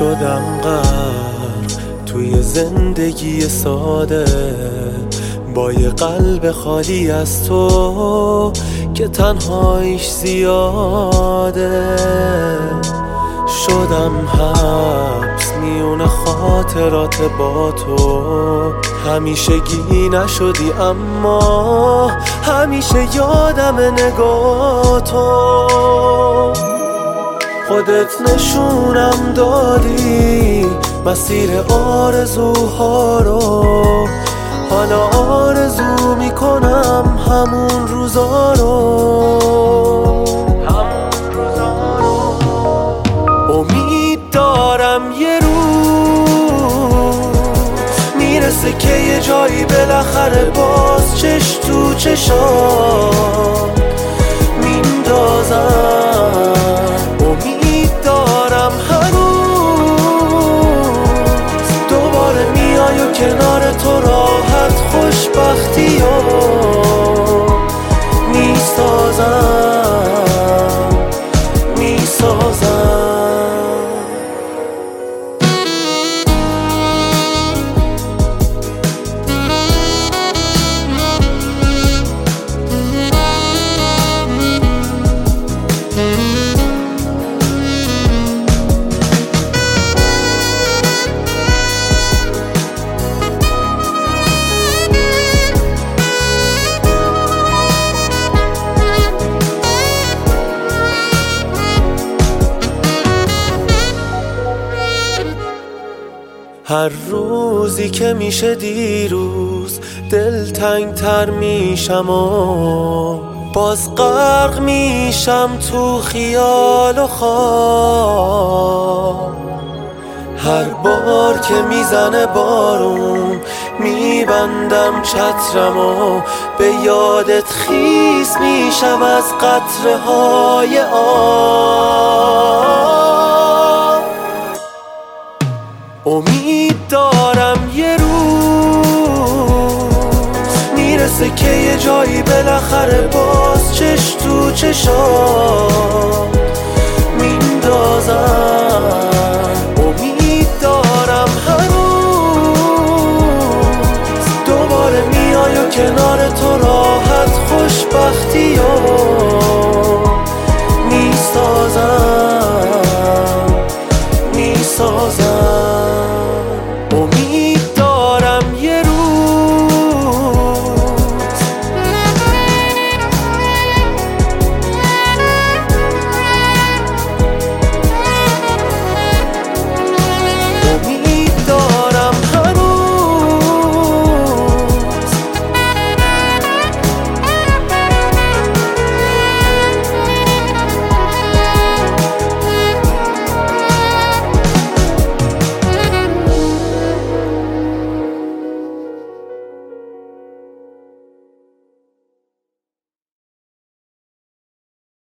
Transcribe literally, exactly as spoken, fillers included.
شدم غرق توی زندگی ساده، با یه قلب خالی از تو که تنهاییش زیاده. شدم حبس میون خاطرات با تو، همیشگی نشدی اما همیشه یادم نگاه تو. خودت نشونم دادی مسیر آرزوها رو، حالا آرزو میکنم همون روزا رو. امید دارم یه روز میرسه که یه جایی بالاخره باز چش تو چشات میندازم. امید دارم هنوز دوباره میای و کنار تو راحت خوشبختی رو میسازم میسازم. هر روزی که میشه دیروز دلتنگ تر میشم و باز غرق میشم تو خیال و خواب. هر بار که میزنه بارون میبندم چترم و به یادت خیس میشم از قطره های آب. امید دارم یه روز میرسه که یه جایی بالاخره باز چش تو چشات میندازم. امید دارم هنوز دوباره میای و کنار تو راحت خوشبختی رو